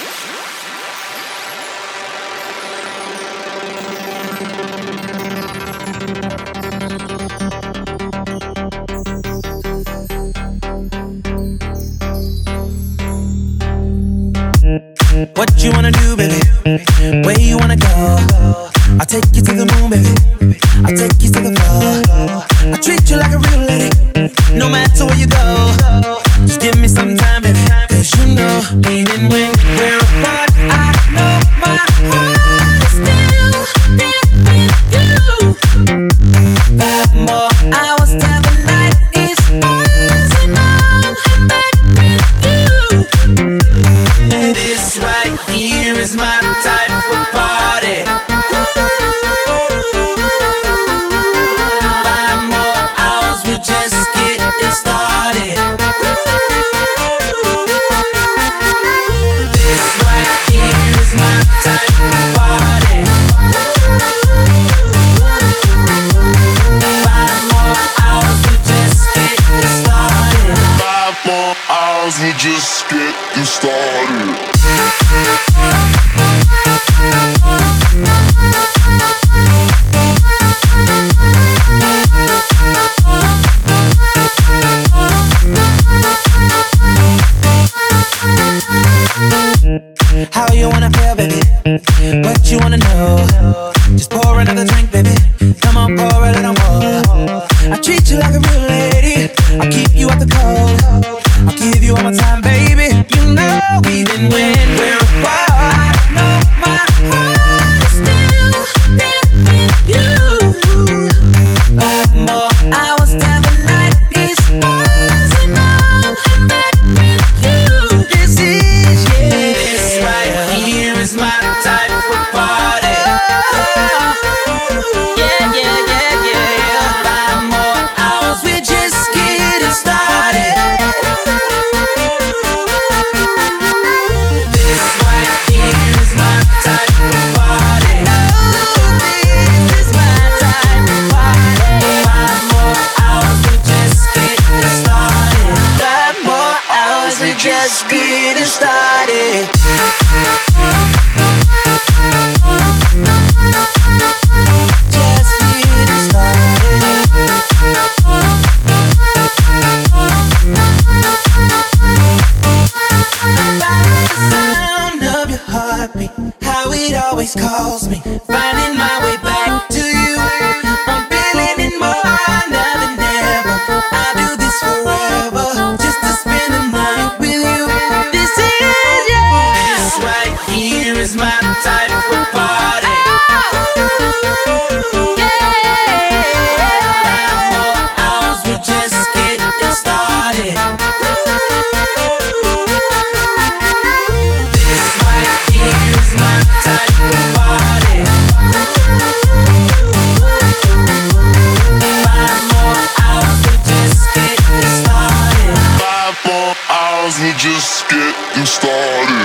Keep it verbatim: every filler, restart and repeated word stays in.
What you wanna do, baby? Where you wanna go? I'll take you to the moon, baby. I'll take you to the floor. I'll treat you like a real lady, no matter where you go. Just give me some time, baby, 'cause you know, even when we're apart, I know my heart is still there with you. Five more hours till the night is ours, and I'm back with you. This right here is my type of party. Five more hours, we're just getting started. This right here is my type of party. Five more hours, we're just getting started. Five more hours, we're just getting started. How you wanna feel, baby? What you wanna know? Just pour another drink, baby. Come on, pour a little more. I treat you like a real lady. I'll keep you out the cold. I'll give you all my time, baby. You know, even when we're apart, I know my heart is still there with you. Five more hours till the night is ours, and I'm back with you. This is, yeah, this right here is my type of party. Yeah, yeah, yeah, yeah. Five more hours, we're just getting started. This right here is my type of party. This is my type of party. Five more hours, we're just getting started. Five more hours, we're just getting started. Just getting started. The sound of your heartbeat, how it always calls me, finding my way back to you. I'm feeling it more now than ever. I'll do this forever, just to spend the night with you. This is, yeah, this right here is my type of party. Five more hours, we're just getting started. This right here is my type of party. Five more hours, we're just getting started. Five more hours, we're just getting started.